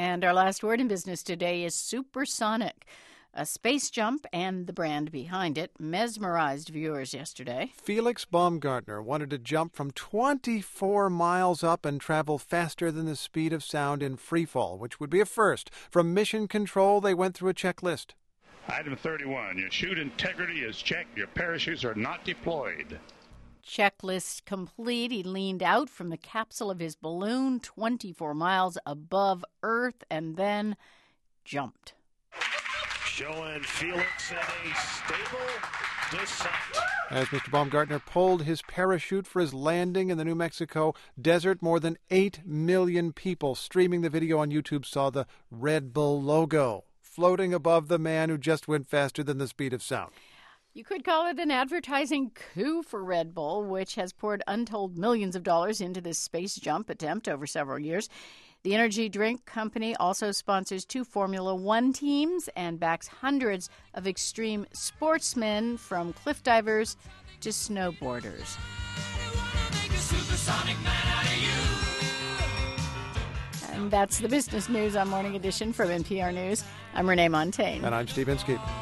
And our last word in business today is supersonic. A space jump and the brand behind it mesmerized viewers yesterday. Felix Baumgartner wanted to jump from 24 miles up and travel faster than the speed of sound in freefall, which would be a first. From Mission Control, they went through a checklist. Item 31, your chute integrity is checked. Your parachutes are not deployed. Checklist complete. He leaned out from the capsule of his balloon 24 miles above Earth and then jumped. Showing Felix in a stable descent. As Mr. Baumgartner pulled his parachute for his landing in the New Mexico desert, more than 8 million people streaming the video on YouTube saw the Red Bull logo floating above the man who just went faster than the speed of sound. You could call it an advertising coup for Red Bull, which has poured untold millions of dollars into this space jump attempt over several years. The energy drink company also sponsors 2 Formula One teams and backs hundreds of extreme sportsmen, from cliff divers to snowboarders. And that's the business news on Morning Edition from NPR News. I'm Renee Montagne. And I'm Steve Inskeep.